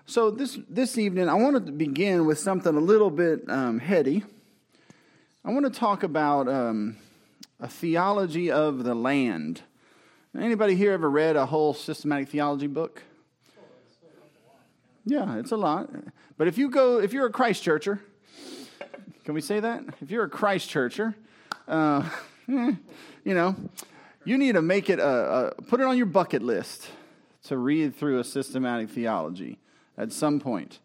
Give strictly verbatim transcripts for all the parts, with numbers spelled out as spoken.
So this this evening, I wanted to begin with something a little bit um, heady. I want to talk about um, a theology of the land. Anybody here ever read a whole systematic theology book? Yeah, it's a lot. But if you go, if you're a Christ churcher, can we say that? If you're a Christ churcher, uh, you know, you need to make it a, a put it on your bucket list to read through a systematic theology at some point.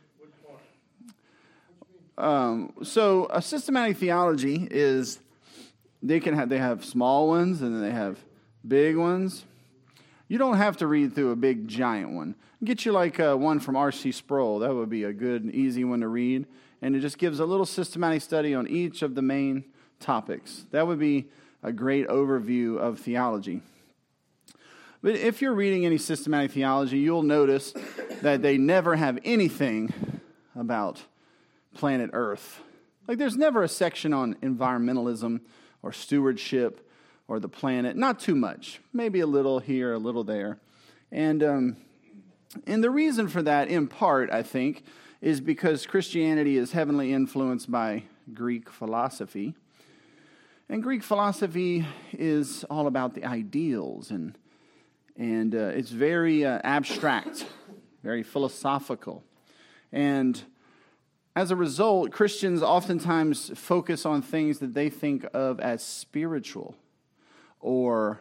Um, so a systematic theology is they can have they have small ones and then they have big ones. You don't have to read through a big giant one. Get you like uh, one from R C Sproul. That would be a good and easy one to read. And it just gives a little systematic study on each of the main topics. That would be a great overview of theology. But if you're reading any systematic theology, you'll notice that they never have anything about planet Earth. Like there's never a section on environmentalism or stewardship or the planet. Not too much. Maybe a little here, a little there. And um, and the reason for that, in part, I think, is because Christianity is heavily influenced by Greek philosophy. And Greek philosophy is all about the ideals, and and uh, it's very uh, abstract, very philosophical. And as a result, Christians oftentimes focus on things that they think of as spiritual or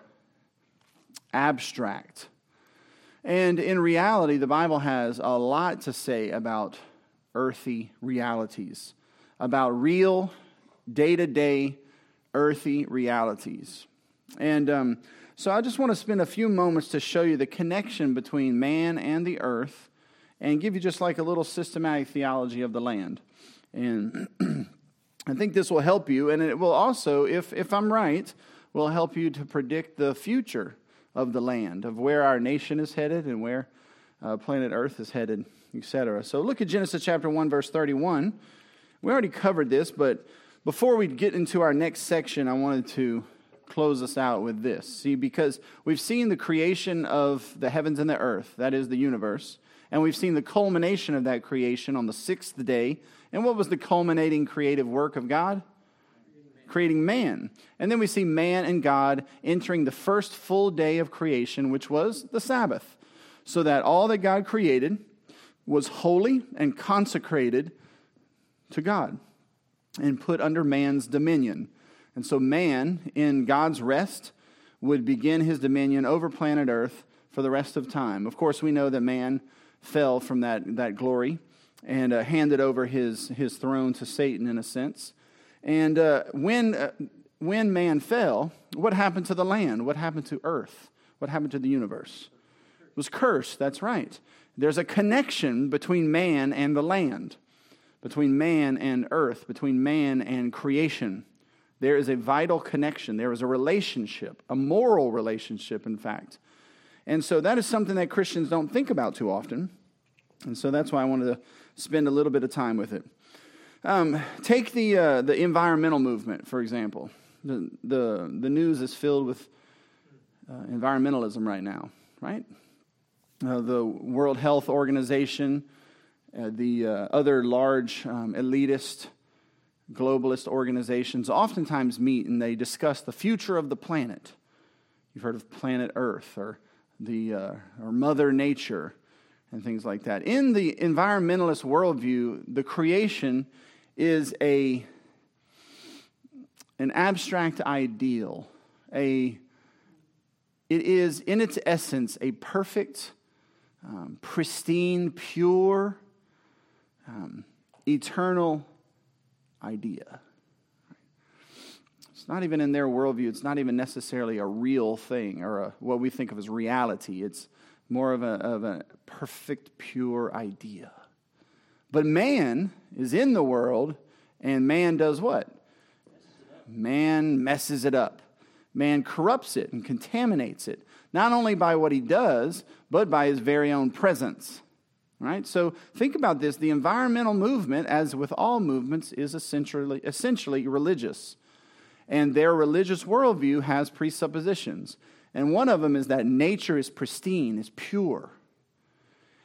abstract. And in reality, the Bible has a lot to say about earthy realities, about real, day-to-day, earthy realities. And um, so I just want to spend a few moments to show you the connection between man and the earth and give you just like a little systematic theology of the land. And I think this will help you, and it will also, if if I'm right, will help you to predict the future of the land, of where our nation is headed and where uh, planet Earth is headed, et cetera. So look at Genesis chapter one, verse thirty-one. We already covered this, but before we get into our next section, I wanted to close us out with this. See, because we've seen the creation of the heavens and the earth, that is the universe, and we've seen the culmination of that creation on the sixth day. And what was the culminating creative work of God? Creating man. And then we see man and God entering the first full day of creation, which was the Sabbath, so that all that God created was holy and consecrated to God and put under man's dominion. And so man, in God's rest, would begin his dominion over planet Earth for the rest of time. Of course, we know that man fell from that, that glory and uh, handed over his, his throne to Satan in a sense. And uh, when, uh, when man fell, what happened to the land? What happened to earth? What happened to the universe? It was cursed, that's right. There's a connection between man and the land, between man and earth, between man and creation. There is a vital connection. There is a relationship, a moral relationship, in fact. And so that is something that Christians don't think about too often. And so that's why I wanted to spend a little bit of time with it. Um, take the uh, the environmental movement, for example. The, the, the news is filled with uh, environmentalism right now, right? Uh, the World Health Organization, uh, the uh, other large um, elitist globalist organizations oftentimes meet and they discuss the future of the planet. You've heard of planet Earth or the uh, or Mother Nature and things like that. In the environmentalist worldview, the creation is a an abstract ideal. A it is in its essence a perfect, um, pristine, pure, um, eternal idea. It's not even in their worldview. It's not even necessarily a real thing or a, what we think of as reality. It's more of a, of a perfect, pure idea. But man is in the world, and man does what? Man messes it up. Man corrupts it and contaminates it, not only by what he does, but by his very own presence. Right? So think about this. The environmental movement, as with all movements, is essentially, essentially religious. And their religious worldview has presuppositions. And one of them is that nature is pristine, is pure.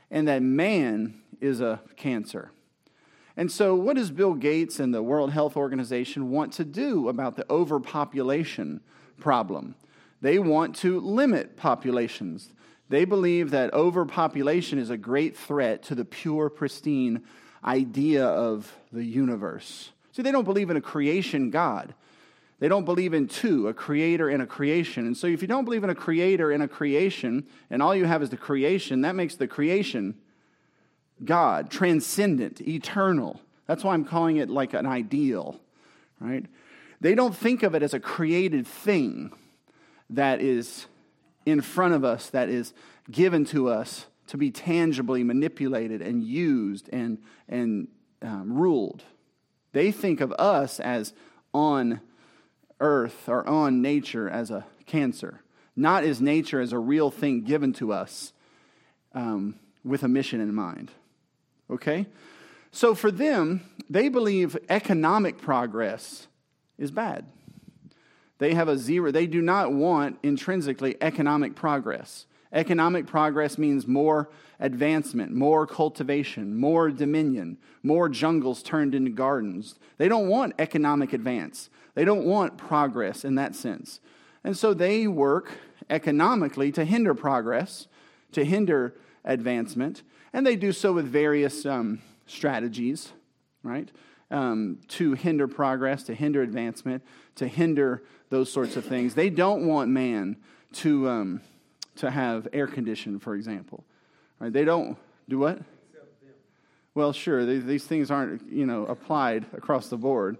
and that man is a cancer. And so what does Bill Gates and the World Health Organization want to do about the overpopulation problem? They want to limit populations. They believe that overpopulation is a great threat to the pure, pristine idea of the universe. See, they don't believe in a creation God. They don't believe in two, a creator and a creation. And so if you don't believe in a creator and a creation, and all you have is the creation, that makes the creation God, transcendent, eternal. That's why I'm calling it like an ideal, right? They don't think of it as a created thing that is in front of us, that is given to us to be tangibly manipulated and used and, and um, ruled. They think of us as on earth or on nature as a cancer, not as nature as a real thing given to us um, with a mission in mind. Okay? So for them, they believe economic progress is bad. They have a zero. They do not want intrinsically economic progress. Economic progress means more advancement, more cultivation, more dominion, more jungles turned into gardens. They don't want economic advance. They don't want progress in that sense. And so they work economically to hinder progress, to hinder advancement, and they do so with various um, strategies, right? Um, to hinder progress, to hinder advancement, to hinder those sorts of things. They don't want man to um, to have air conditioning, for example. Right? They don't do what? Well, sure, they, these things aren't, you know, applied across the board.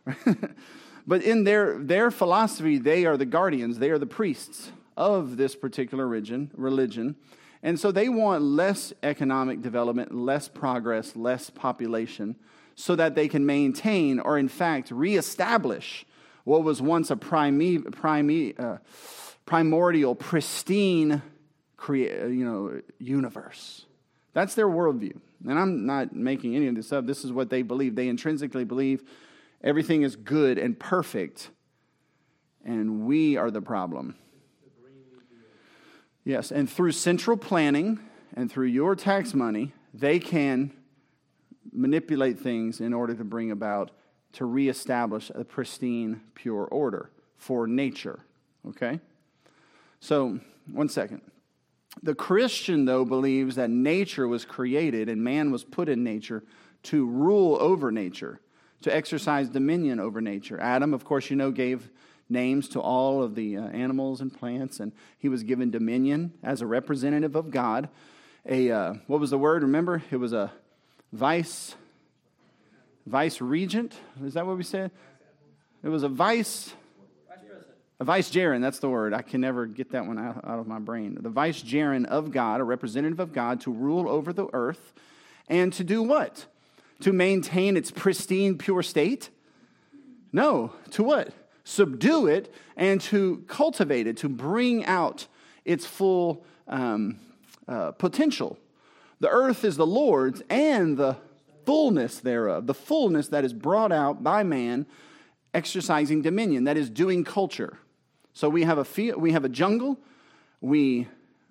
But in their their philosophy, they are the guardians, they are the priests of this particular religion, religion. And so they want less economic development, less progress, less population, so that they can maintain or, in fact, reestablish what was once a prime, prime, uh, primordial, pristine, crea- you know, universe. That's their worldview. And I'm not making any of this up. This is what they believe. They intrinsically believe everything is good and perfect, and we are the problem. Yes, and through central planning and through your tax money, they can manipulate things in order to bring about, to reestablish a pristine, pure order for nature. Okay? So, one second. The Christian, though, believes that nature was created and man was put in nature to rule over nature, to exercise dominion over nature. Adam, of course, you know, gave names to all of the uh, animals and plants, and he was given dominion as a representative of God. A uh, what was the word? Remember, it was a vice, vice regent. Is that what we said? It was a vice, a vicegerent. That's the word. I can never get that one out, out of my brain. The vicegerent of God, a representative of God, to rule over the earth, and to do what? To maintain its pristine, pure state? No. To what? Subdue it and to cultivate it, to bring out its full um, uh, potential. The earth is the Lord's and the fullness thereof, the fullness that is brought out by man exercising dominion, that is doing culture. So we have a field, we have a jungle, we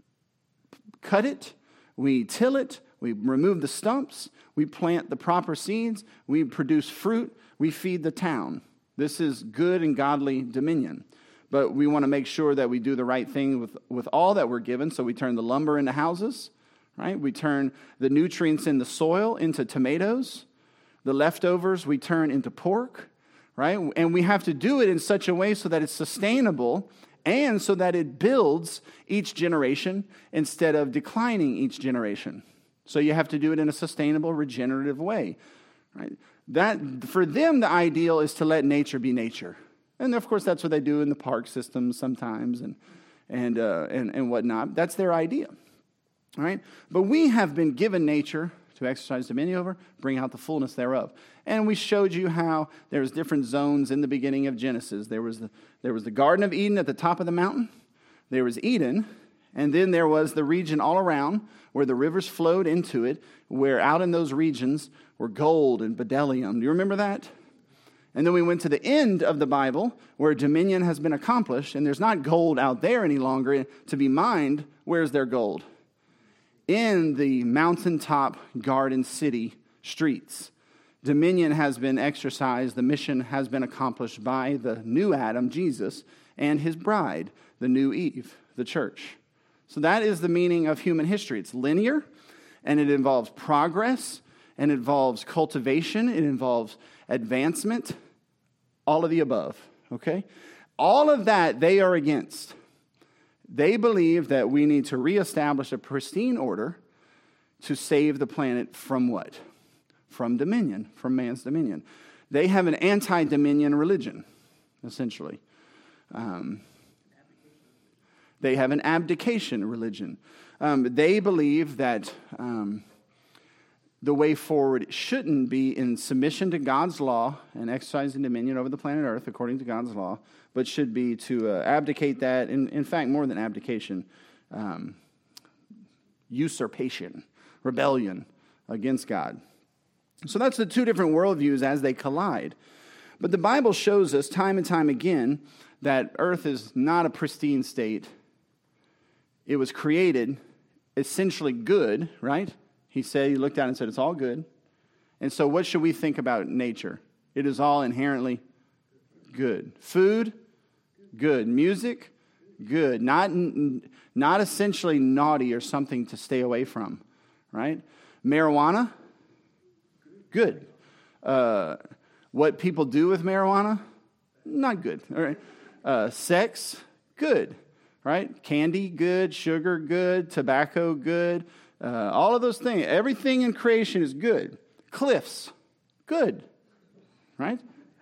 cut it, we till it, we remove the stumps, we plant the proper seeds, we produce fruit, we feed the town. This is good and godly dominion. But we want to make sure that we do the right thing with, with all that we're given. So we turn the lumber into houses, right? We turn the nutrients in the soil into tomatoes. The leftovers we turn into pork, right? And we have to do it in such a way so that it's sustainable and so that it builds each generation instead of declining each generation. So you have to do it in a sustainable, regenerative way, right? That, for them, the ideal is to let nature be nature. And, of course, that's what they do in the park systems sometimes and and uh, and, and whatnot. That's their idea, all right? But we have been given nature to exercise dominion over, bring out the fullness thereof. And we showed you how there's different zones in the beginning of Genesis. There was the, there was the Garden of Eden at the top of the mountain. There was Eden. And then there was the region all around where the rivers flowed into it, where out in those regions were gold and bdellium. Do you remember that? And then we went to the end of the Bible where dominion has been accomplished, and there's not gold out there any longer to be mined. Where's their gold? in the mountaintop garden city streets. Dominion has been exercised. The mission has been accomplished by the new Adam, Jesus, and his bride, the new Eve, the church. So that is the meaning of human history. It's linear, and it involves progress, and it involves cultivation, it involves advancement, all of the above, okay? All of that they are against. They believe that we need to reestablish a pristine order to save the planet from what? From dominion, from man's dominion. They have an anti-dominion religion, essentially. Um, they have an abdication religion. Um, they believe that um, the way forward shouldn't be in submission to God's law and exercising dominion over the planet Earth according to God's law, but should be to uh, abdicate that, in, in fact, more than abdication, um, usurpation, rebellion against God. So that's the two different worldviews as they collide. But the Bible shows us time and time again that earth is not a pristine state. It was created essentially good, right? He said, he looked out and said, it's all good. And so what should we think about nature? It is all inherently good. Food, good. Music, good. Not, not essentially naughty or something to stay away from, right? Marijuana, good. Uh, what people do with marijuana, not good. All right. Uh, sex, good. Right? Candy, good. Sugar, good. Tobacco, good. Uh, all of those things. Everything in creation is good. Cliffs, good. Right?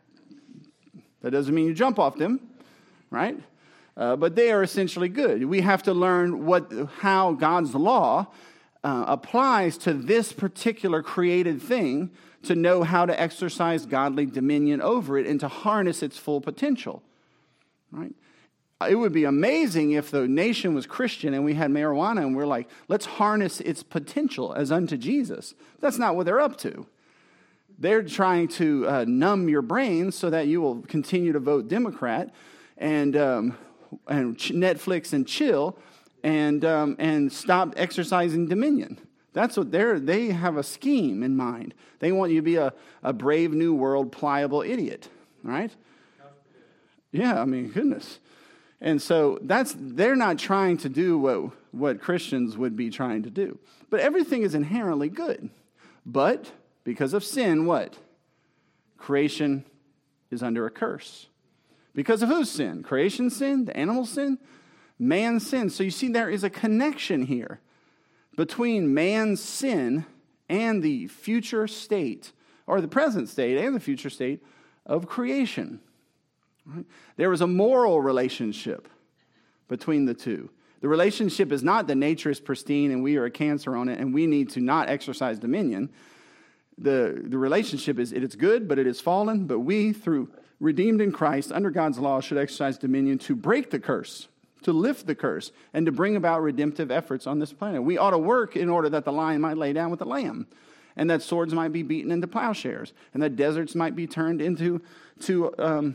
That doesn't mean you jump off them. Right? Uh, but they are essentially good. We have to learn what, how God's law uh, applies to this particular created thing to know how to exercise godly dominion over it and to harness its full potential. Right? It would be amazing if the nation was Christian and we had marijuana and we're like, let's harness its potential as unto Jesus. That's not what they're up to. They're trying to uh, numb your brain so that you will continue to vote Democrat and um, and Netflix and chill and um, and stop exercising dominion. That's what they're, they have a scheme in mind. They want you to be a, a brave new world, pliable idiot, right? Yeah, I mean, goodness. And so that's, they're not trying to do what, what Christians would be trying to do. But everything is inherently good. But because of sin, what? Creation is under a curse. Because of whose sin? Creation's sin? The animal's sin? Man's sin. So you see, there is a connection here between man's sin and the future state, or the present state and the future state of creation. Right? There is a moral relationship between the two. The relationship is not that nature is pristine and we are a cancer on it and we need to not exercise dominion. The, the relationship is it is good, but it is fallen, but we, through redeemed in Christ, under God's law, should exercise dominion to break the curse, to lift the curse, and to bring about redemptive efforts on this planet. We ought to work in order that the lion might lay down with the lamb, and that swords might be beaten into plowshares, and that deserts might be turned into to um,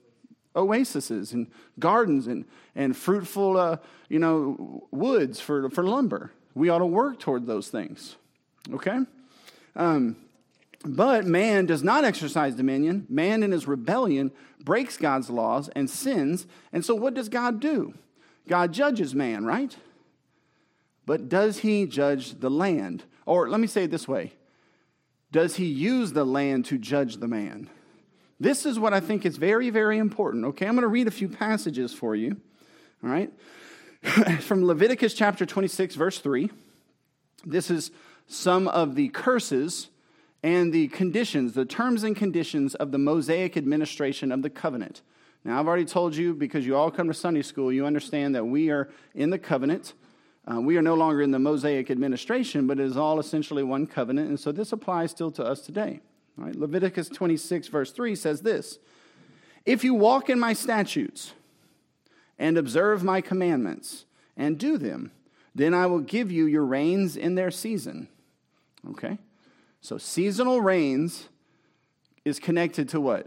oases and gardens and, and fruitful uh, you know, woods for, for lumber. We ought to work toward those things, okay? Um, but man does not exercise dominion. Man in his rebellion breaks God's laws and sins, and so what does God do? God judges man, right? But does he judge the land? Or let me say it this way. Does he use the land to judge the man? This is what I think is very, very important. Okay, I'm going to read a few passages for you. All right. From Leviticus chapter twenty-six, verse three. This is some of the curses and the conditions, the terms and conditions of the Mosaic administration of the covenant. Now, I've already told you, because you all come to Sunday school, you understand that we are in the covenant. Uh, we are no longer in the Mosaic administration, but it is all essentially one covenant, and so this applies still to us today. All right? Leviticus twenty-six, verse three says this, "If you walk in my statutes and observe my commandments and do them, then I will give you your rains in their season." Okay? So seasonal rains is connected to what?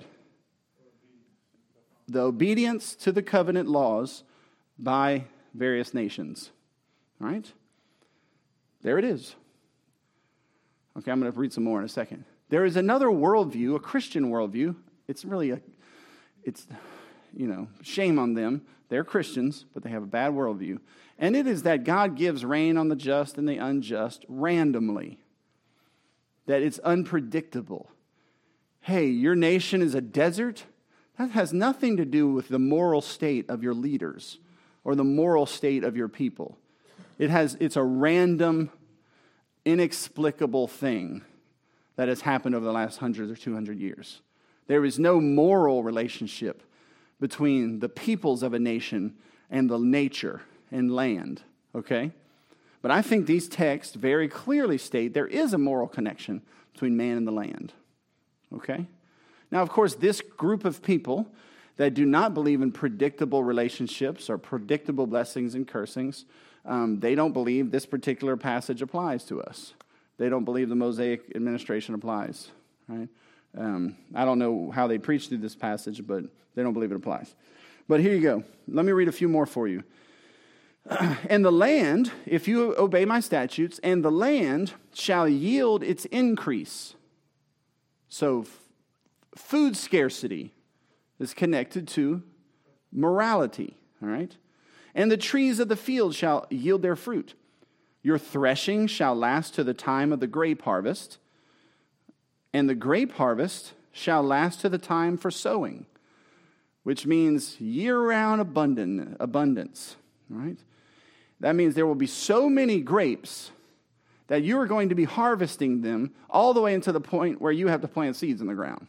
The obedience to the covenant laws by various nations. All right? There it is. Okay, I'm going to read some more in a second. There is another worldview, a Christian worldview. It's really a, it's, you know, shame on them. They're Christians, but they have a bad worldview. And it is that God gives rain on the just and the unjust randomly. That it's unpredictable. Hey, your nation is a desert? That has nothing to do with the moral state of your leaders or the moral state of your people. It has, it's a random, inexplicable thing that has happened over the last hundred or two hundred years. There is no moral relationship between the peoples of a nation and the nature and land, okay? But I think these texts very clearly state there is a moral connection between man and the land, okay? Now, of course, this group of people that do not believe in predictable relationships or predictable blessings and cursings, um, they don't believe this particular passage applies to us. They don't believe the Mosaic administration applies, right? Um, I don't know how they preach through this passage, but they don't believe it applies. But here you go. Let me read a few more for you. And the land, if you obey my statutes, and the land shall yield its increase. So f- food scarcity is connected to morality, all right? And the trees of the field shall yield their fruit. Your threshing shall last to the time of the grape harvest, and the grape harvest shall last to the time for sowing, which means year-round abundant, abundance, all right? That means there will be so many grapes that you are going to be harvesting them all the way into the point where you have to plant seeds in the ground,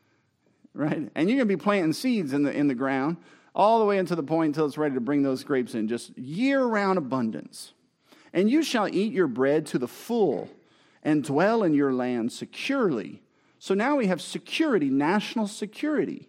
right? And you're going to be planting seeds in the in the ground all the way into the point until it's ready to bring those grapes in, just year-round abundance. And you shall eat your bread to the full and dwell in your land securely. So now we have security, national security,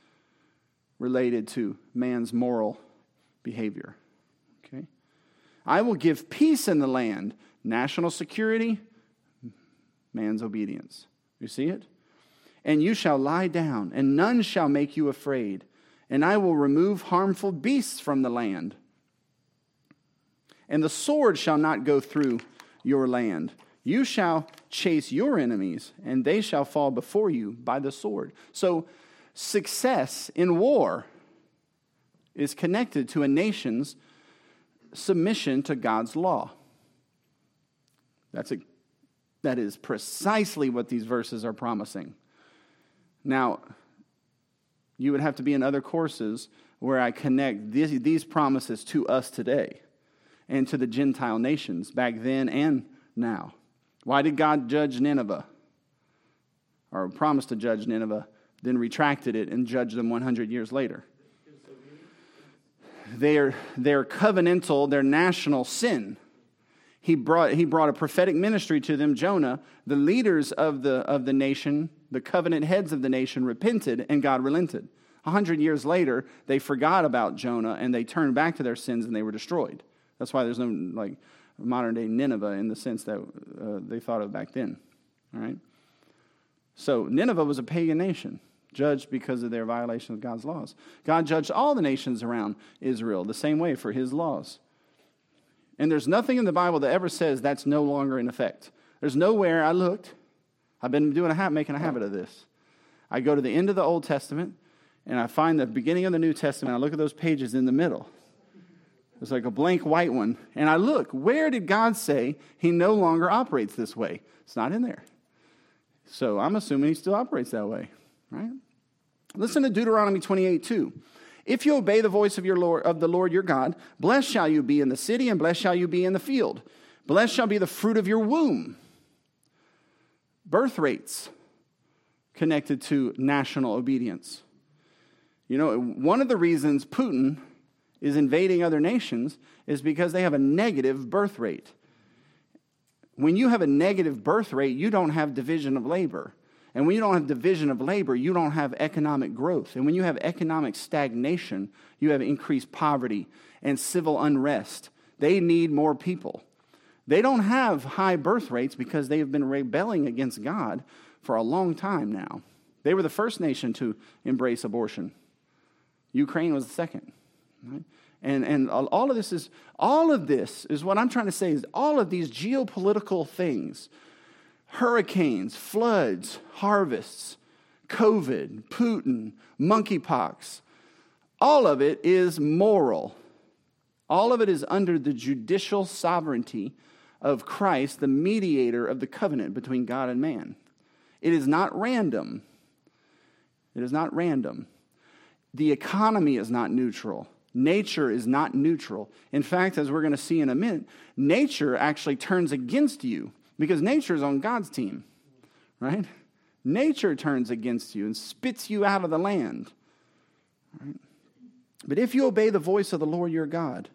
related to man's moral behavior. Okay? I will give peace in the land, national security, man's obedience. You see it? And you shall lie down, and none shall make you afraid. And I will remove harmful beasts from the land. And the sword shall not go through your land. You shall chase your enemies, and they shall fall before you by the sword. So success in war is connected to a nation's submission to God's law. That's a, that is precisely what these verses are promising. Now, you would have to be in other courses where I connect these, these promises to us today and to the Gentile nations back then and now. Why did God judge Nineveh? Or promised to judge Nineveh, then retracted it and judged them one hundred years later? Their, their covenantal, their national sin. He brought, he brought a prophetic ministry to them, Jonah. The leaders of the, of the nation, the covenant heads of the nation, repented, and God relented. A hundred years later, they forgot about Jonah, and they turned back to their sins, and they were destroyed. That's why there's no like modern-day Nineveh in the sense that uh, they thought of back then. All right? So Nineveh was a pagan nation, judged because of their violation of God's laws. God judged all the nations around Israel the same way for his laws. And there's nothing in the Bible that ever says that's no longer in effect. There's nowhere I looked. I've been doing a ha- making a habit of this. I go to the end of the Old Testament, and I find the beginning of the New Testament. I look at those pages in the middle. It's like a blank white one. And I look, where did God say he no longer operates this way? It's not in there. So I'm assuming he still operates that way, right? Listen to Deuteronomy twenty-eight two. If you obey the voice of your Lord, of the Lord your God, blessed shall you be in the city, and blessed shall you be in the field. Blessed shall be the fruit of your womb. Birth rates connected to national obedience. You know, one of the reasons Putin is invading other nations is because they have a negative birth rate. When you have a negative birth rate, you don't have division of labor. And when you don't have division of labor, you don't have economic growth. And when you have economic stagnation, you have increased poverty and civil unrest. They need more people. They don't have high birth rates because they have been rebelling against God for a long time now. They were the first nation to embrace abortion. Ukraine was the second. Right? And, and all of this is, all of this is what I'm trying to say is all of these geopolitical things, hurricanes, floods, harvests, COVID, Putin, monkeypox, all of it is moral. All of it is under the judicial sovereignty of Christ, the mediator of the covenant between God and man. It is not random. It is not random. The economy is not neutral. Nature is not neutral. In fact, as we're going to see in a minute, nature actually turns against you because nature is on God's team, right? Nature turns against you and spits you out of the land. Right? But if you obey the voice of the Lord your God,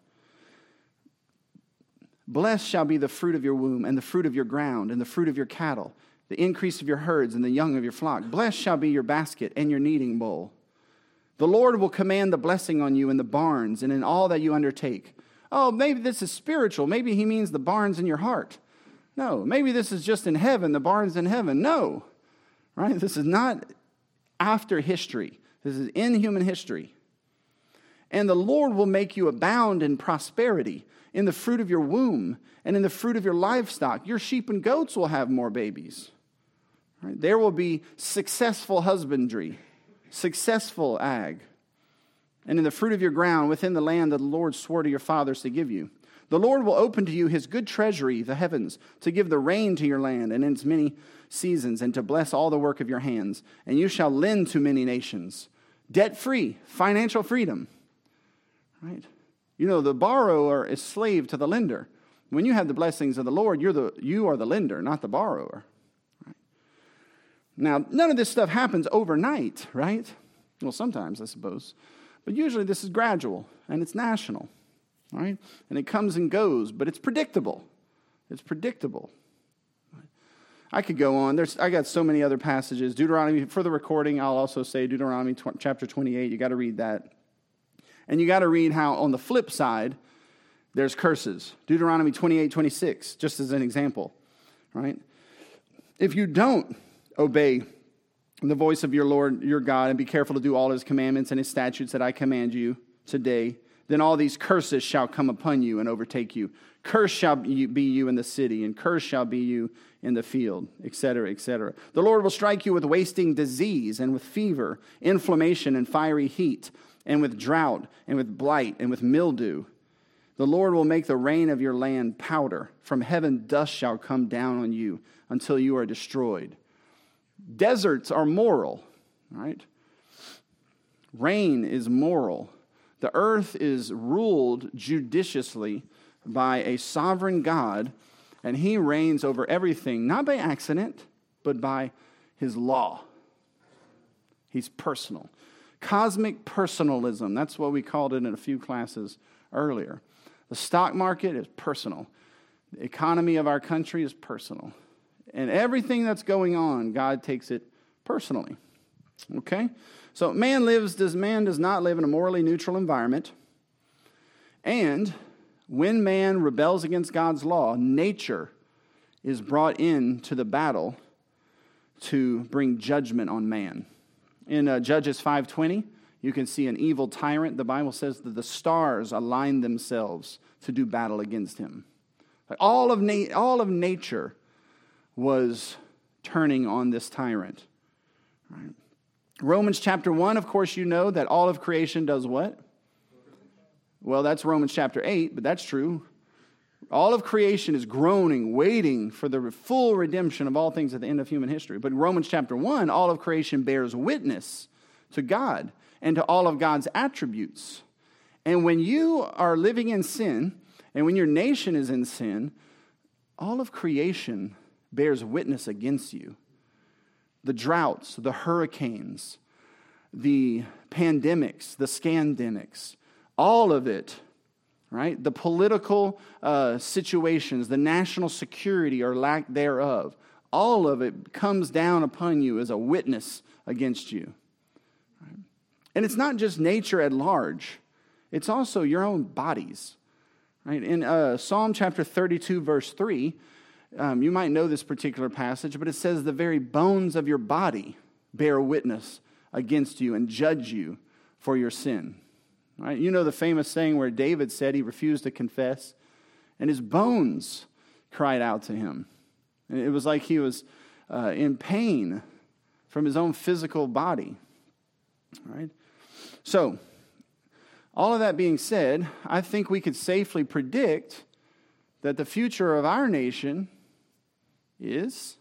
blessed shall be the fruit of your womb and the fruit of your ground and the fruit of your cattle, the increase of your herds and the young of your flock. Blessed shall be your basket and your kneading bowl. The Lord will command the blessing on you in the barns and in all that you undertake. Oh, maybe this is spiritual. Maybe he means the barns in your heart. No, maybe this is just in heaven, the barns in heaven. No, right? This is not after history. This is in human history. And the Lord will make you abound in prosperity, in the fruit of your womb, and in the fruit of your livestock. Your sheep and goats will have more babies. Right? There will be successful husbandry, successful ag, and in the fruit of your ground within the land that the Lord swore to your fathers to give you. The Lord will open to you his good treasury, the heavens, to give the rain to your land and in its many seasons, and to bless all the work of your hands. And you shall lend to many nations, debt-free, financial freedom. Right? You know, the borrower is slave to the lender. When you have the blessings of the Lord, you're the you are the lender, not the borrower. Right? Now, none of this stuff happens overnight, right? Well, sometimes, I suppose. But usually this is gradual, and it's national, right? And it comes and goes, but it's predictable. It's predictable. I could go on. There's I got so many other passages. Deuteronomy, for the recording, I'll also say Deuteronomy tw- chapter twenty-eight. You got to read that. And you got to read how, on the flip side, there's curses. Deuteronomy twenty-eight, twenty-six, just as an example, right? If you don't obey the voice of your Lord, your God, and be careful to do all his commandments and his statutes that I command you today, then all these curses shall come upon you and overtake you. Curse shall be you in the city, and curse shall be you in the field, et cetera, et cetera. The Lord will strike you with wasting disease and with fever, inflammation and fiery heat, and with drought, and with blight, and with mildew. The Lord will make the rain of your land powder. From heaven dust shall come down on you until you are destroyed. Deserts are moral, right? Rain is moral. The earth is ruled judiciously by a sovereign God, and he reigns over everything, not by accident, but by his law. He's personal. Cosmic personalism, that's what we called it in a few classes earlier. The stock market is personal. The economy of our country is personal. And everything that's going on, God takes it personally. Okay? So man lives, does man does not live in a morally neutral environment. And when man rebels against God's law, nature is brought into the battle to bring judgment on man. In uh, Judges five twenty, you can see an evil tyrant. The Bible says that the stars align themselves to do battle against him. Like all of na- all of nature was turning on this tyrant. Right? Romans chapter one, of course, you know that all of creation does what? Well, that's Romans chapter eight, but that's true. All of creation is groaning, waiting for the full redemption of all things at the end of human history. But Romans chapter one, all of creation bears witness to God and to all of God's attributes. And when you are living in sin, and when your nation is in sin, all of creation bears witness against you. The droughts, the hurricanes, the pandemics, the scandemics, all of it, right? The political uh, situations, the national security or lack thereof, all of it comes down upon you as a witness against you. Right? And it's not just nature at large. It's also your own bodies. Right? In uh, Psalm chapter thirty-two, verse three, um, you might know this particular passage, but it says, the very bones of your body bear witness against you and judge you for your sin. Right? You know the famous saying where David said he refused to confess, and his bones cried out to him. And it was like he was uh, in pain from his own physical body. Right? So, all of that being said, I think we could safely predict that the future of our nation is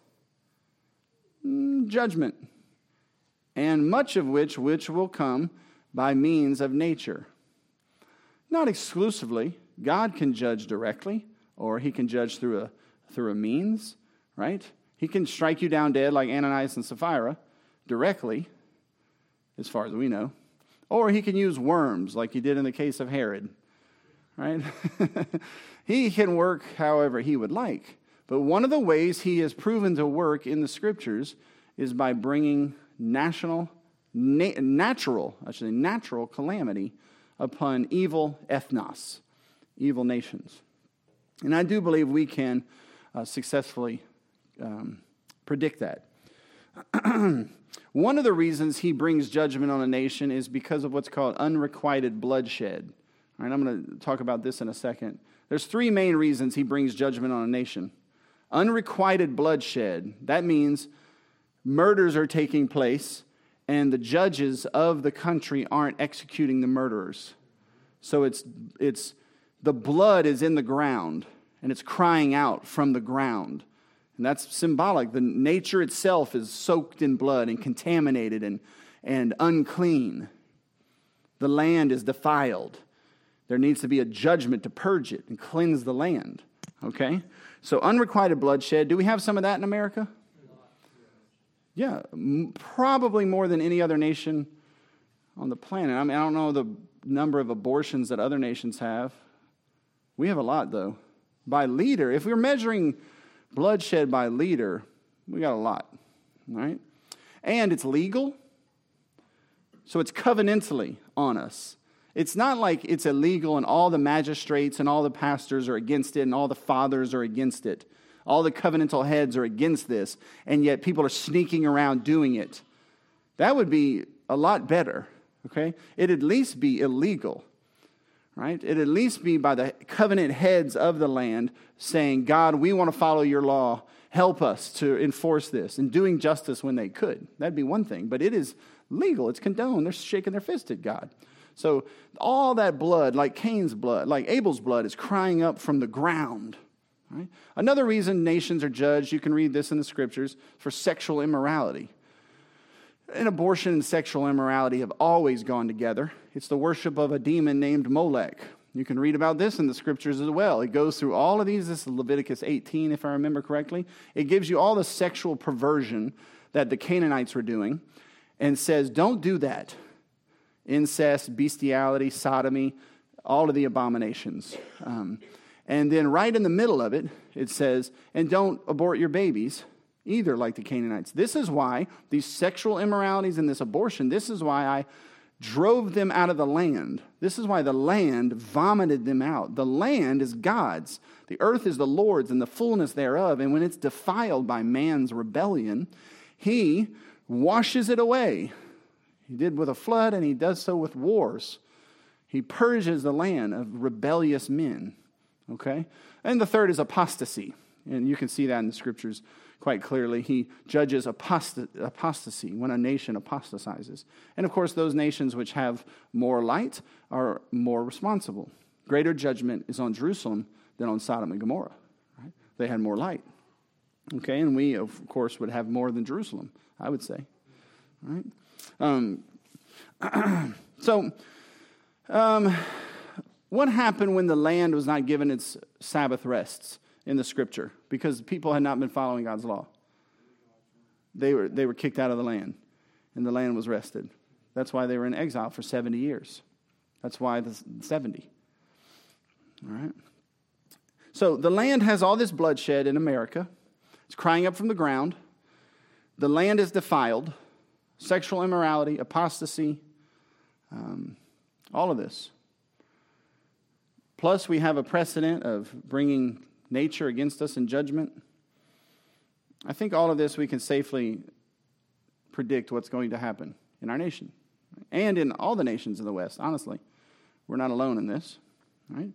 mm, judgment, and much of which which will come by means of nature. Not exclusively. God can judge directly, or he can judge through a through a means, right? He can strike you down dead like Ananias and Sapphira directly, as far as we know. Or he can use worms like he did in the case of Herod, right? He can work however he would like. But one of the ways he has proven to work in the Scriptures is by bringing national, na- natural, actually natural calamity upon evil ethnos, evil nations. And I do believe we can uh, successfully um, predict that. One of the reasons he brings judgment on a nation is because of what's called unrequited bloodshed. All right, I'm going to talk about this in a second. There's three main reasons he brings judgment on a nation. Unrequited bloodshed, that means murders are taking place and the judges of the country aren't executing the murderers. So it's it's the blood is in the ground and it's crying out from the ground. And that's symbolic. The nature itself is soaked in blood and contaminated and, and unclean. The land is defiled. There needs to be a judgment to purge it and cleanse the land. Okay? So unrequited bloodshed. Do we have some of that in America? Yeah, m- probably more than any other nation on the planet. I mean, I don't know the number of abortions that other nations have. We have a lot, though. By leader, if we're measuring bloodshed by leader, we got a lot, right? And it's legal, so it's covenantally on us. It's not like it's illegal and all the magistrates and all the pastors are against it and all the fathers are against it. All the covenantal heads are against this, and yet people are sneaking around doing it. That would be a lot better, okay? It'd at least be illegal, right? It'd at least be by the covenant heads of the land saying, God, we want to follow your law. Help us to enforce this, and doing justice when they could. That'd be one thing, but it is legal. It's condoned. They're shaking their fist at God. So all that blood, like Cain's blood, like Abel's blood, is crying up from the ground. Right? Another reason nations are judged, you can read this in the Scriptures, for sexual immorality. And abortion and sexual immorality have always gone together. It's the worship of a demon named Molech. You can read about this in the Scriptures as well. It goes through all of these. This is Leviticus eighteen, if I remember correctly. It gives you all the sexual perversion that the Canaanites were doing and says, don't do that. Incest, bestiality, sodomy, all of the abominations. Um, and then right in the middle of it, it says, and don't abort your babies either like the Canaanites. This is why these sexual immoralities and this abortion, this is why I drove them out of the land. This is why the land vomited them out. The land is God's. The earth is the Lord's and the fullness thereof. And when it's defiled by man's rebellion, he washes it away. He did with a flood, and he does so with wars. He purges the land of rebellious men. Okay? And the third is apostasy. And you can see that in the Scriptures quite clearly. He judges apost- apostasy when a nation apostatizes. And of course, those nations which have more light are more responsible. Greater judgment is on Jerusalem than on Sodom and Gomorrah. Right? They had more light. Okay? And we, of course, would have more than Jerusalem, I would say. All right? Um, so, um, what happened when the land was not given its Sabbath rests in the Scripture? Because people had not been following God's law. They were they were kicked out of the land, and the land was rested. That's why they were in exile for seventy years. That's why the seventy. All right. So the land has all this bloodshed in America. It's crying up from the ground. The land is defiled. Sexual immorality, apostasy, um, all of this. Plus, we have a precedent of bringing nature against us in judgment. I think all of this we can safely predict what's going to happen in our nation and in all the nations of the West, honestly. We're not alone in this, right?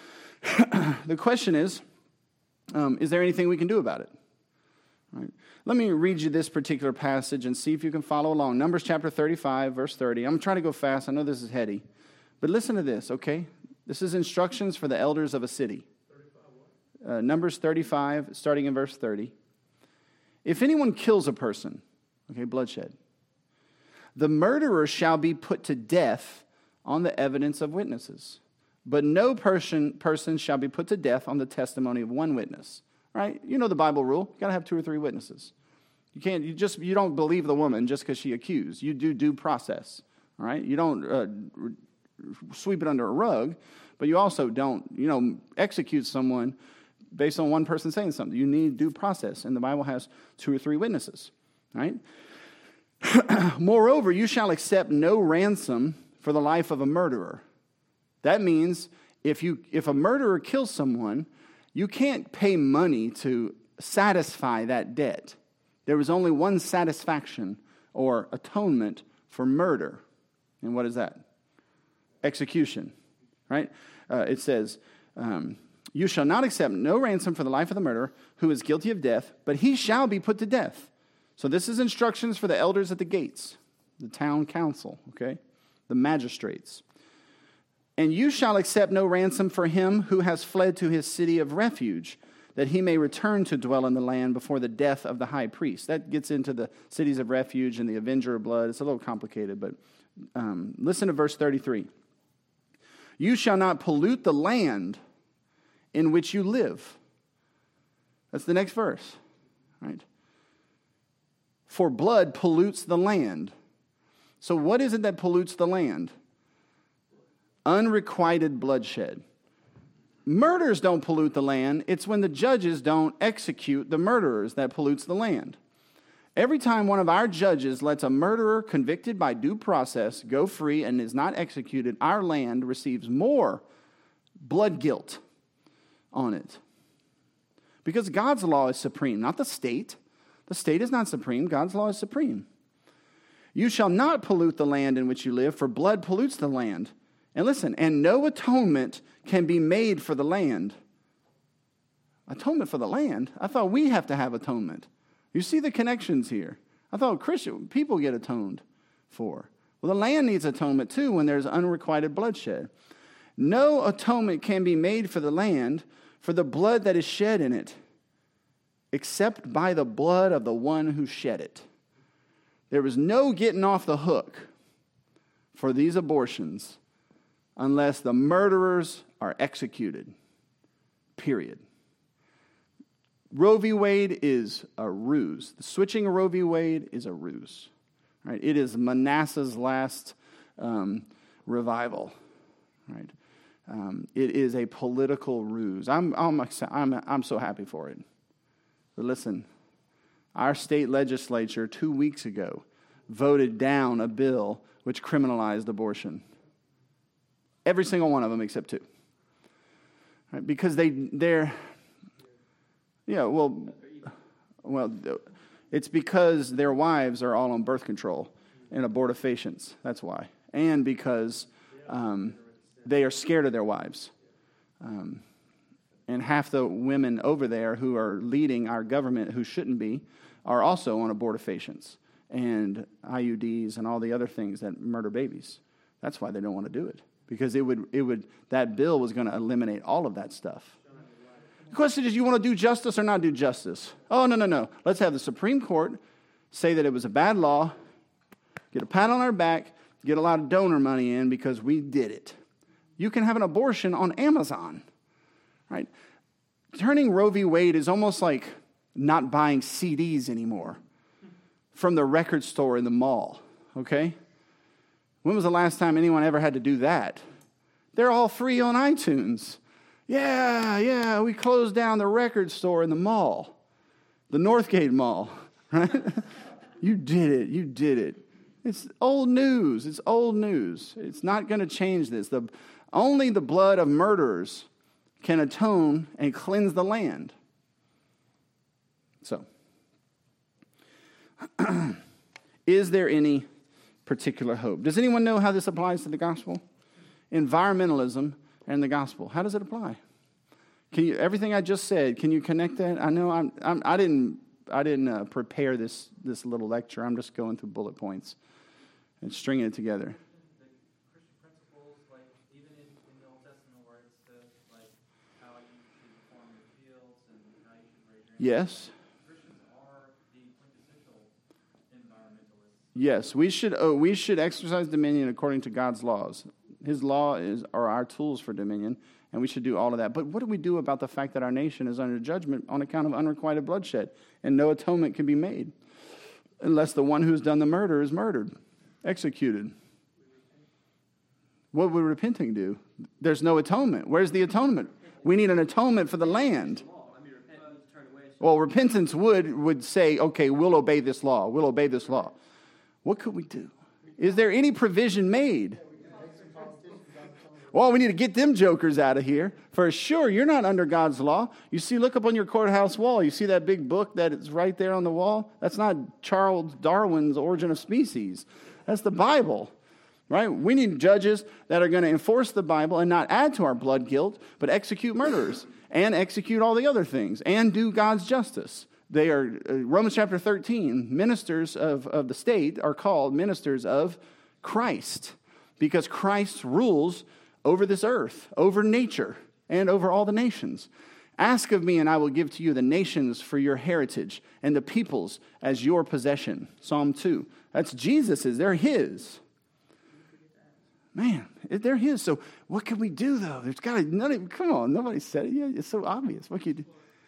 The question is, um, is there anything we can do about it? Right. Let me read you this particular passage and see if you can follow along. Numbers chapter thirty-five, verse thirty. I'm trying to go fast. I know this is heady. But listen to this, okay? This is instructions for the elders of a city. Uh, Numbers thirty-five, starting in verse thirty. If anyone kills a person, okay, bloodshed, the murderer shall be put to death on the evidence of witnesses. But no person, person shall be put to death on the testimony of one witness. Right? You know the Bible rule. You got to have two or three witnesses. You can't, you just, you don't believe the woman just because she accused. You do due process. All right? You don't uh, sweep it under a rug, but you also don't, you know, execute someone based on one person saying something. You need due process, and the Bible has two or three witnesses. Right? Moreover, you shall accept no ransom for the life of a murderer. That means if you if a murderer kills someone, you can't pay money to satisfy that debt. There was only one satisfaction or atonement for murder. And what is that? Execution, right? Uh, it says, um, you shall not accept no ransom for the life of the murderer who is guilty of death, but he shall be put to death. So this is instructions for the elders at the gates, the town council, okay? The magistrates. And you shall accept no ransom for him who has fled to his city of refuge, that he may return to dwell in the land before the death of the high priest. That gets into the cities of refuge and the avenger of blood. It's a little complicated, but um, listen to verse thirty-three. You shall not pollute the land in which you live. That's the next verse, right? For blood pollutes the land. So what is it that pollutes the land? Unrequited bloodshed. Murders don't pollute the land. It's when the judges don't execute the murderers that pollutes the land. Every time one of our judges lets a murderer convicted by due process go free and is not executed, our land receives more blood guilt on it. Because God's law is supreme, not the state. The state is not supreme. God's law is supreme. You shall not pollute the land in which you live, for blood pollutes the land. And listen, and no atonement can be made for the land. Atonement for the land? I thought we have to have atonement. You see the connections here. I thought Christian people get atoned for. Well, the land needs atonement too when there's unrequited bloodshed. No atonement can be made for the land for the blood that is shed in it, except by the blood of the one who shed it. There was no getting off the hook for these abortions unless the murderers are executed. Period. Roe v. Wade is a ruse. The switching of Roe v. Wade is a ruse. Right? It is Manasseh's last um, revival. Right? Um, it is a political ruse. I'm, I'm, I'm, I'm so happy for it. But listen, our state legislature two weeks ago voted down a bill which criminalized abortion. Every single one of them except two. Right? Because they, they're, yeah, well, well, it's because their wives are all on birth control and abortifacients. That's why. And because um, they are scared of their wives. Um, and half the women over there who are leading our government who shouldn't be are also on abortifacients and I U Ds and all the other things that murder babies. That's why they don't want to do it. Because it would, it would, that bill was going to eliminate all of that stuff. The question is, you want to do justice or not do justice? Oh, no, no, no. Let's have the Supreme Court say that it was a bad law, get a pat on our back, get a lot of donor money in because we did it. You can have an abortion on Amazon, right? Turning Roe v. Wade is almost like not buying C Ds anymore from the record store in the mall, okay? When was the last time anyone ever had to do that? They're all free on iTunes. Yeah, yeah, we closed down the record store in the mall, the Northgate Mall, right? You did it, you did it. It's old news, it's old news. It's not going to change this. The, only the blood of murderers can atone and cleanse the land. So, is there any particular hope? Does anyone know how this applies to the gospel? environmentalism and the gospel? How does it apply? Can you, everything I just said, can you connect that? I know I'm, I'm I didn't I didn't uh, prepare this this little lecture. I'm just going through bullet points and stringing it together. The Christian principles, like even in, in the Old Testament, where it's the, like how you should form your fields and how you should raise your Yes. Christians are the quintessential environmentalists. Yes, we should oh, we should exercise dominion according to God's laws. His law is are our tools for dominion, and we should do all of that. But what do we do about the fact that our nation is under judgment on account of unrequited bloodshed, and no atonement can be made unless the one who's done the murder is murdered, executed? What would repenting do? There's no atonement. Where's the atonement? We need an atonement for the land. Well, repentance would would say, okay, we'll obey this law. We'll obey this law. What could we do? Is there any provision made? Well, we need to get them jokers out of here. For sure, you're not under God's law. You see, look up on your courthouse wall. You see that big book that is right there on the wall? That's not Charles Darwin's Origin of Species. That's the Bible, right? We need judges that are going to enforce the Bible and not add to our blood guilt, but execute murderers and execute all the other things and do God's justice. They are, uh, Romans chapter thirteen, ministers of, of the state are called ministers of Christ because Christ rules over this earth, over nature, and over all the nations. Ask of me, and I will give to you the nations for your heritage, and the peoples as your possession. Psalm two. That's Jesus's. They're his. Man, they're his. So what can we do, though? There's got to, none, come on, nobody said it yet. It's so obvious. What can you do?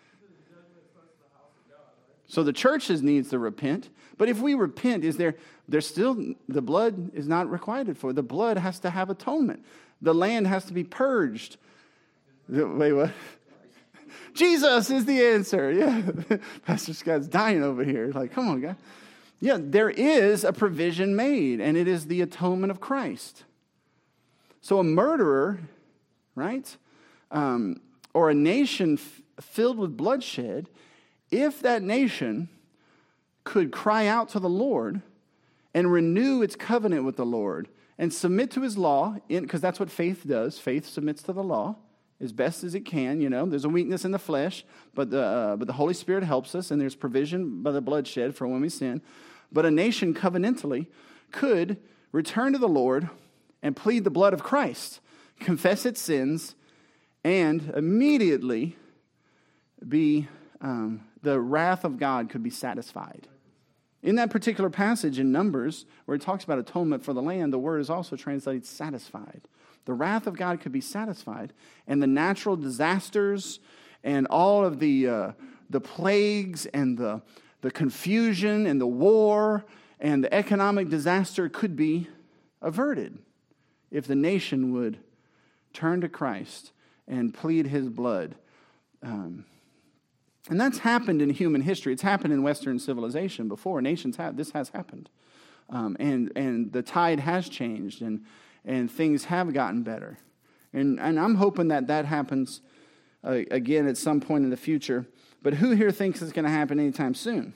So the church needs to repent. But if we repent, is there, there's still, the blood is not required for. The blood has to have atonement. The land has to be purged. Wait, what? Jesus is the answer. Yeah. Pastor Scott's dying over here. Like, come on, guy. Yeah, there is a provision made, and it is the atonement of Christ. So a murderer, right, um, or a nation f- filled with bloodshed, if that nation could cry out to the Lord and renew its covenant with the Lord and submit to his law, because that's what faith does. Faith submits to the law as best as it can. You know, there's a weakness in the flesh, but the, uh, but the Holy Spirit helps us, and there's provision by the bloodshed for when we sin. But a nation covenantally could return to the Lord and plead the blood of Christ, confess its sins, and immediately be, um, the wrath of God could be satisfied. In that particular passage in Numbers, where it talks about atonement for the land, the word is also translated satisfied. The wrath of God could be satisfied, and the natural disasters and all of the uh, the plagues and the, the confusion and the war and the economic disaster could be averted if the nation would turn to Christ and plead his blood. Um And that's happened in human history. It's happened in Western civilization before. Nations have, this has happened. Um, and, and the tide has changed, and, and things have gotten better. And, and I'm hoping that that happens uh, again at some point in the future. But who here thinks it's going to happen anytime soon?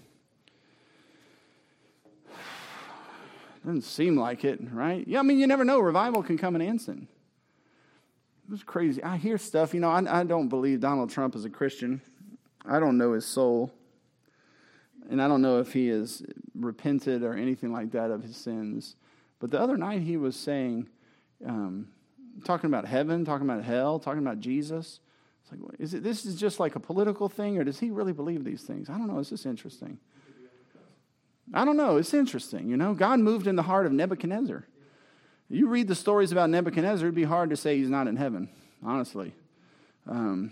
Doesn't seem like it, right? Yeah, I mean, you never know. Revival can come in an instant. It was crazy. I hear stuff, you know, I, I don't believe Donald Trump is a Christian. I don't know his soul, and I don't know if he has repented or anything like that of his sins. But the other night he was saying, um, talking about heaven, talking about hell, talking about Jesus. It's like, is it? This is just like a political thing, or does he really believe these things? I don't know. It's just interesting. I don't know. It's interesting. You know, God moved in the heart of Nebuchadnezzar. You read the stories about Nebuchadnezzar, it'd be hard to say he's not in heaven, honestly. Um,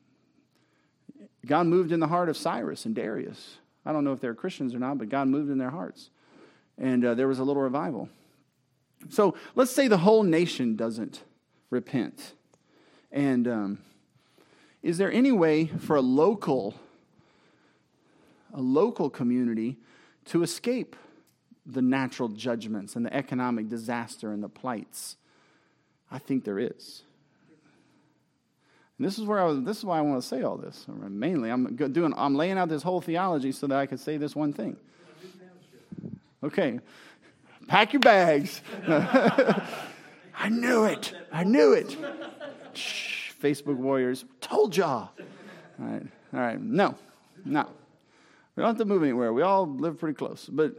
God moved in the heart of Cyrus and Darius. I don't know if they're Christians or not, but God moved in their hearts. And uh, there was a little revival. So let's say the whole nation doesn't repent. And um, is there any way for a local, a local community to escape the natural judgments and the economic disaster and the plights? I think there is. And this is where I was, this is why I want to say all this. Mainly, I'm doing. I'm laying out this whole theology so that I can say this one thing. Okay, pack your bags. I knew it. I knew it. Shh, Facebook warriors. Told y'all. All right. All right. No. No. We don't have to move anywhere. We all live pretty close. But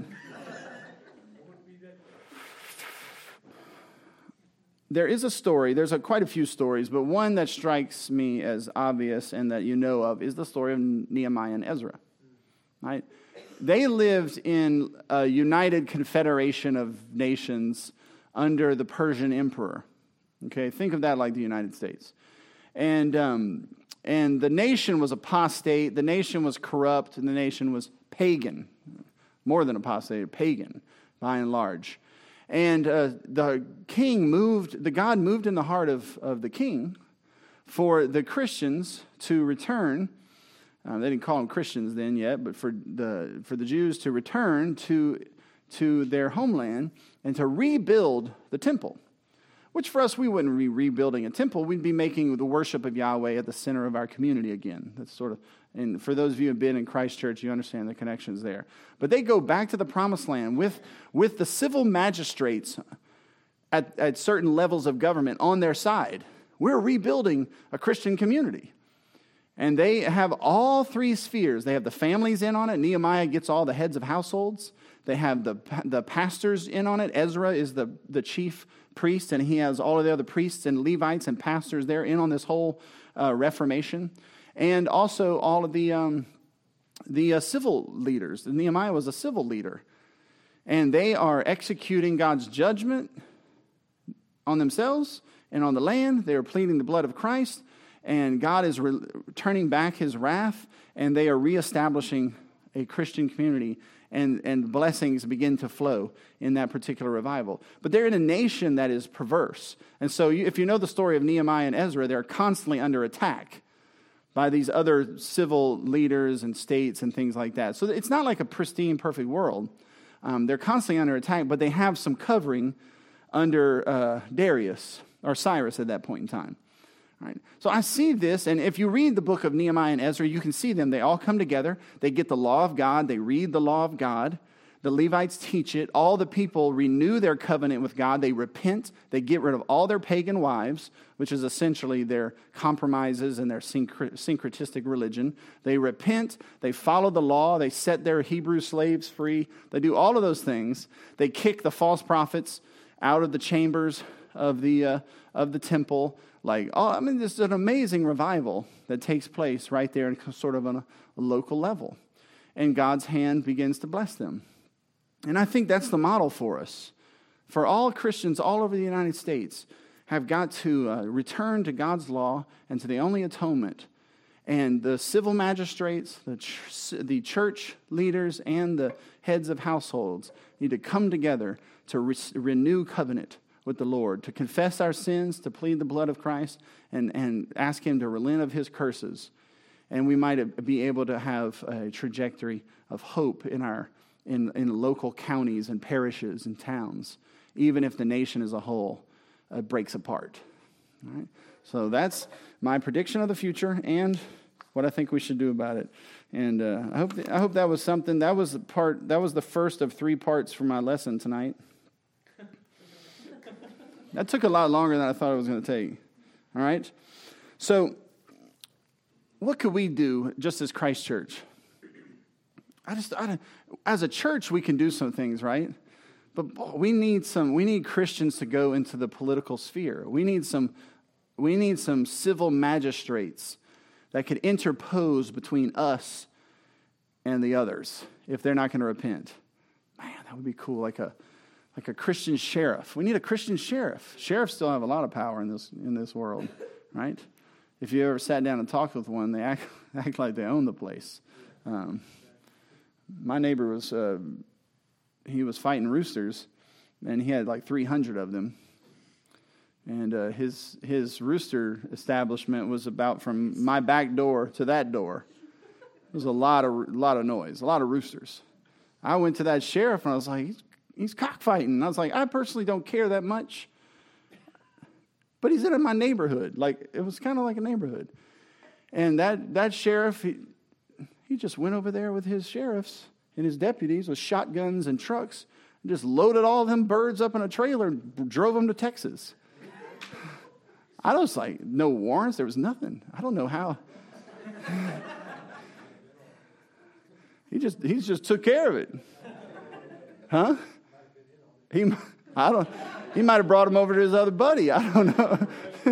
there is a story. There's a, quite a few stories, but one that strikes me as obvious and that you know of is the story of Nehemiah and Ezra. Right? They lived in a united confederation of nations under the Persian emperor. Okay, think of that like the United States. And um, and the nation was apostate, the nation was corrupt, and the nation was pagan. More than apostate, pagan, by and large. And uh, the king moved, the God moved in the heart of, of the king for the Christians to return. Uh, they didn't call them Christians then yet, but for the for the Jews to return to to their homeland and to rebuild the temple. Which for us, we wouldn't be rebuilding a temple. We'd be making the worship of Yahweh at the center of our community again. That's sort of, and for those of you who have been in Christ Church, you understand the connections there. But they go back to the promised land with, with the civil magistrates at, at certain levels of government on their side. We're rebuilding a Christian community. And they have all three spheres. They have the families in on it. Nehemiah gets all the heads of households. They have the the pastors in on it. Ezra is the, the chief priest, and he has all of the other priests and Levites and pastors there in on this whole uh, reformation. And also all of the um, the uh, civil leaders. Nehemiah was a civil leader. And they are executing God's judgment on themselves and on the land. They are pleading the blood of Christ. And God is re- turning back his wrath, and they are reestablishing a Christian community, and, and blessings begin to flow in that particular revival. But they're in a nation that is perverse. And so you, if you know the story of Nehemiah and Ezra, they're constantly under attack by these other civil leaders and states and things like that. So it's not like a pristine, perfect world. Um, they're constantly under attack, but they have some covering under uh, Darius, or Cyrus at that point in time. Right. So I see this, and if you read the book of Nehemiah and Ezra, you can see them. They all come together. They get the law of God. They read the law of God. The Levites teach it. All the people renew their covenant with God. They repent. They get rid of all their pagan wives, which is essentially their compromises and their syncretistic religion. They repent. They follow the law. They set their Hebrew slaves free. They do all of those things. They kick the false prophets out of the chambers of the uh, of the temple. Like, oh, I mean, this is an amazing revival that takes place right there, sort of on a, a local level. And God's hand begins to bless them. And I think that's the model for us. For all Christians all over the United States have got to uh, return to God's law and to the only atonement. And the civil magistrates, the, ch- the church leaders, and the heads of households need to come together to re- renew covenant with the Lord, to confess our sins, to plead the blood of Christ, and, and ask him to relent of his curses. And we might be able to have a trajectory of hope in our in, in local counties and parishes and towns, even if the nation as a whole uh, breaks apart. All right? So that's my prediction of the future and what I think we should do about it. And uh, I hope th- I hope that was something. That was the part. That was the first of three parts for my lesson tonight. That took a lot longer than I thought it was going to take. All right? So, what could we do just as Christ Church? I just, I don't, as a church, we can do some things, right? But we need some, we need Christians to go into the political sphere. We need some, we need some civil magistrates that could interpose between us and the others if they're not going to repent. Man, that would be cool, like a Like a Christian sheriff. We need a Christian sheriff. Sheriffs still have a lot of power in this in this world, right? If you ever sat down and talked with one, they act, act like they own the place. Um, my neighbor was, uh, he was fighting roosters, and he had like three hundred of them. And uh, his his rooster establishment was about from my back door to that door. There was a lot of, lot of noise, a lot of roosters. I went to that sheriff, and I was like, he's He's cockfighting. And I was like, I personally don't care that much. But he's in my neighborhood. Like, it was kind of like a neighborhood. And that, that sheriff, he, he just went over there with his sheriffs and his deputies with shotguns and trucks and just loaded all of them birds up in a trailer and drove them to Texas. I was like, no warrants. There was nothing. I don't know how. he just he just took care of it. Huh? He I don't. He might have brought him over to his other buddy. I don't know.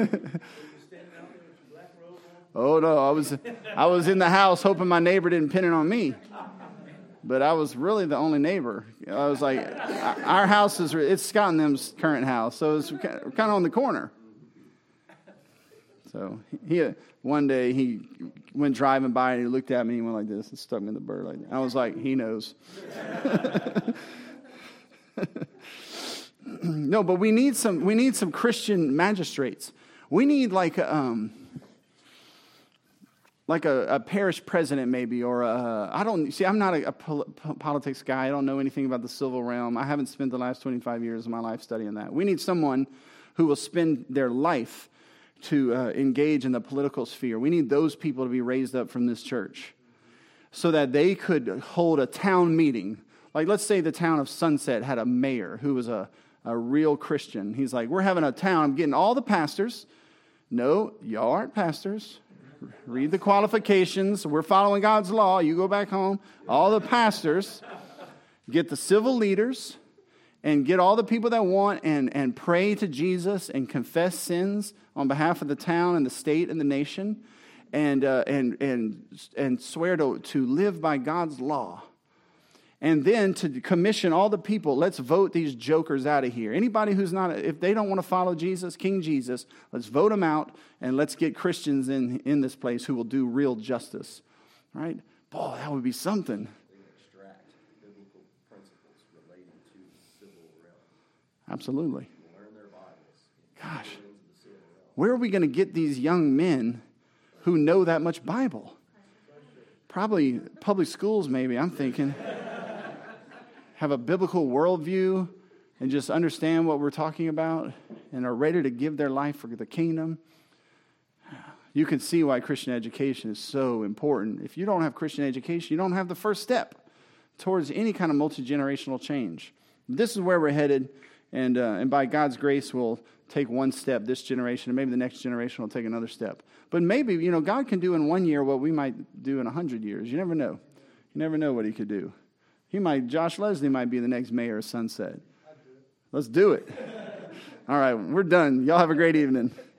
Oh no, I was I was in the house hoping my neighbor didn't pin it on me. But I was really the only neighbor. I was like, our house is, it's Scott and them's current house, so it's kind of on the corner. So he, one day he went driving by and he looked at me and he went like this and stuck me in the bird like that. I was like, he knows. No, but we need some, we need some Christian magistrates. We need like a, um, like a, a parish president maybe, or a, I don't, see, I'm not a, a pol- politics guy. I don't know anything about the civil realm. I haven't spent the last twenty-five years of my life studying that. We need someone who will spend their life to uh, engage in the political sphere. We need those people to be raised up from this church so that they could hold a town meeting. Like, let's say the town of Sunset had a mayor who was a, a real Christian. He's like, we're having a town, I'm getting all the pastors. No, y'all aren't pastors. Read the qualifications. We're following God's law. You go back home. All the pastors, get the civil leaders, and get all the people that want and, and pray to Jesus and confess sins on behalf of the town and the state and the nation, and uh, and and and swear to, to live by God's law. And then to commission all the people, let's vote these jokers out of here. Anybody who's not, if they don't want to follow Jesus, King Jesus, let's vote them out and let's get Christians in, in this place who will do real justice. Right? Boy, that would be something. Extract biblical principles relating to the civil realm. Absolutely. Learn their Bibles. Gosh, where are we going to get these young men who know that much Bible? Probably public schools, maybe, I'm thinking. Have a biblical worldview and just understand what we're talking about and are ready to give their life for the kingdom. You can see why Christian education is so important. If you don't have Christian education, you don't have the first step towards any kind of multi-generational change. This is where we're headed, and uh, and by God's grace, we'll take one step this generation, and maybe the next generation will take another step. But maybe, you know, God can do in one year what we might do in a hundred years. You never know. You never know what he could do. He might, Josh Leslie might be the next mayor of Sunset. Let's do it. All right, we're done. Y'all have a great evening.